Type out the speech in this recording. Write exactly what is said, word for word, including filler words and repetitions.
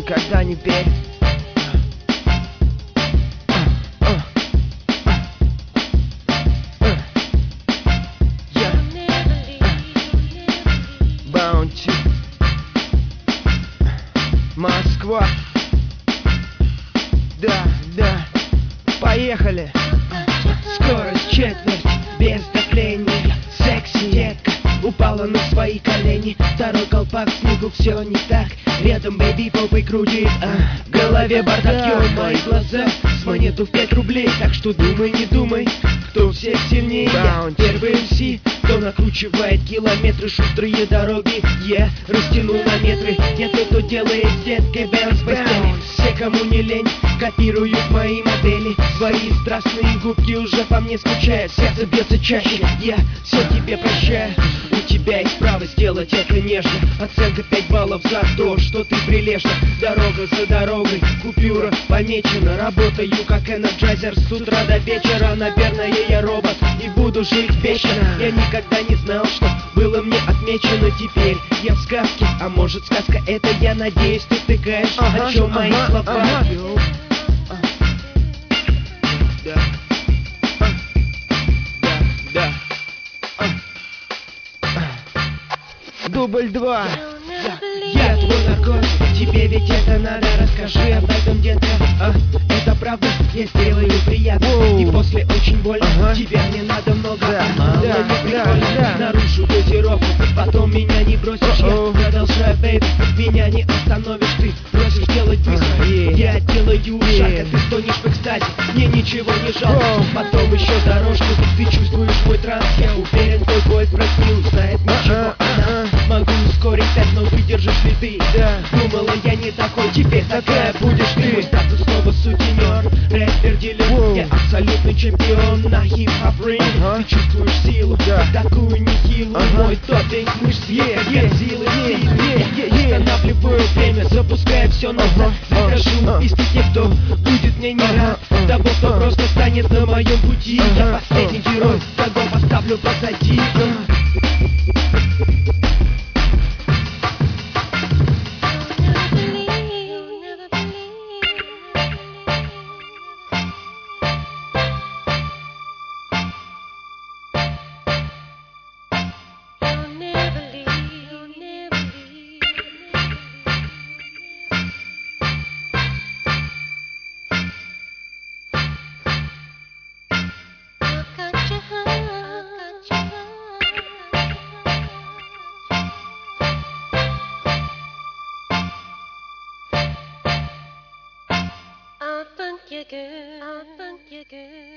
никогда не верь. Баунти, Москва. Да, да, поехали. Скорость четверть, без давления. Секси детка упала на свои колени. Второй колпак, снегу все не так. Рядом бэйби попой крутит, а в голове бардак, йо, мои глаза с монету в пять рублей. Так что думай, не думай, кто всех сильнее. Я первый эм си, кто накручивает километры, шустрые дороги. Я растяну на метры. Я тот, кто делает с деткой бэнс постели. Все, кому не лень, копируют мои модели. Свои страстные губки уже по мне скучают. Сердце бьется чаще, я все тебе прощаю. У тебя есть право сделать это нежно. Оценка пять баллов за то, что ты прилежна. Дорога за дорогой, купюра помечена. Работаю как энерджайзер с утра до вечера. Наверное, я робот и буду жить вечно. Я никогда не знал, что было мне отмечено. Теперь я в сказке, а может сказка это, я надеюсь, ты втыкаешь, ага, о чем мои ага, слова. Ага. Да. Да, да. Дубль два. Я, я твой наркотик, тебе ведь это надо. Расскажи об этом, детка, а? Это правда, я сделаю приятно. Воу. И после очень больно, ага. Тебя не надо много, да, мало да, не прикольно, да, да. Нарушу дозировку, потом меня не бросишь. О-о. Я продолжаю, бэйби, меня не остановишь. Ты просишь делать быстро, а, yeah. Я делаю yeah. шаг, а ты стонешь в экстазе. Мне ничего не жалко, О. Потом еще дорожку. Ты чувствуешь мой транс, я уверен, твой бойфренд не узнает ничего о нас. Могу ускорить темп, но выдержишь ли ты? Да. Думала, я не такой, теперь такая будешь ты. Мой статус снова сутенер, рэпер, дилер. Я абсолютный чемпион на хип-хоп ринг. Ага. Ты чувствуешь силу, да. Такую нехилую. Ага. Мой топинг мышц, yeah, yeah, силы, yeah, силы. Yeah, yeah, yeah. Останавливаю время, запуская все назад. Закажу uh, uh, из тех, кто будет мне не рад. uh, uh, Того, кто uh, просто станет на моем пути. uh, Я последний uh, герой, кого поставлю позади. uh. I think you're good. I think you're good.